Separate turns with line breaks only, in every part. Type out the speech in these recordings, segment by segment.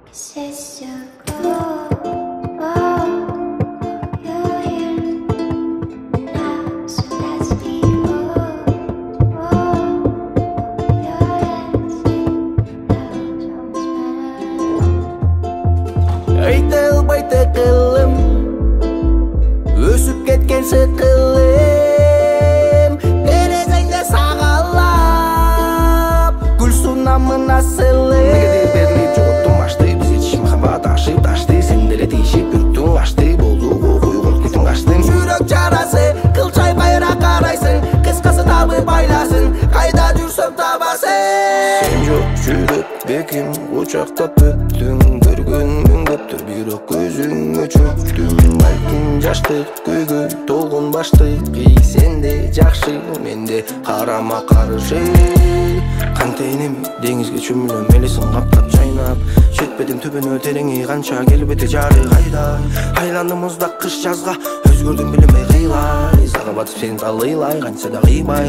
Айтылбай тықылым, өсіп кеткен сықылым, терезеңде сағалап, гүл сунамын асылым. Неге де беріліп жоғыттым ашты, бізде тиші махаббат ашып ташты, сенделе тишіп бүріктің ашты, болду қоқой қорқытың аштың. Жүрек жарасы, қылшай байра қарайсың, қысқасы табы байласын, қайда жүрсім табасың. Сен жоқ жүрек бекем, құшақтап өттің, көрген көптір бирок көзүң өчүктүм, балким жаштык көйгөй толгон баштык, сенде жакшы менде карама каршы. Кантейнем деңизге чөмүлөм, элесин каптап чайнап, жетпедим түбүнө тереңи канча келбети жары кайда. Айландым муздак кыш жазга, өзгөрдүм билинбей кыйлай, сага батып сени талыйлай, канча да кыйбай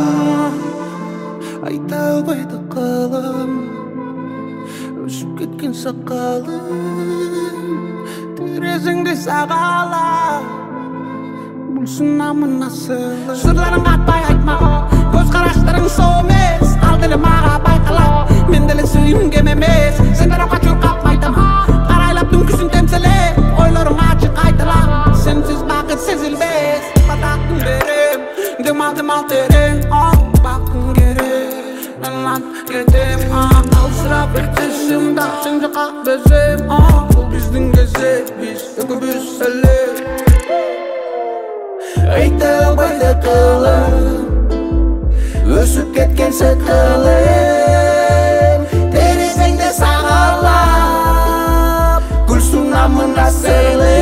айта албай тыкылым, өсіп кеткен сақалым, терезеңде сағалап, бұл сынамын асылым. Сырларың қатпай айтма, көз қараштарың сол емес, ал ділі маға байқалап, мен ділі сүйім кем емес. Сендер оқа чурқап айтам, қарайлап түнкісін темселеп, ойларың açık айтылам, сенсіз бақыт сезілбес. Батақтың берем, дымал терем, бақын керек, мен лап кетем. Алсырап өтесімда, сен жаққа безем, бұл біздің кезек, біз үкібіз сәлем. Айтылбай тықылым, өсіп кеткен сықылым, терезеңде сағалап, гүл сунамын асылым.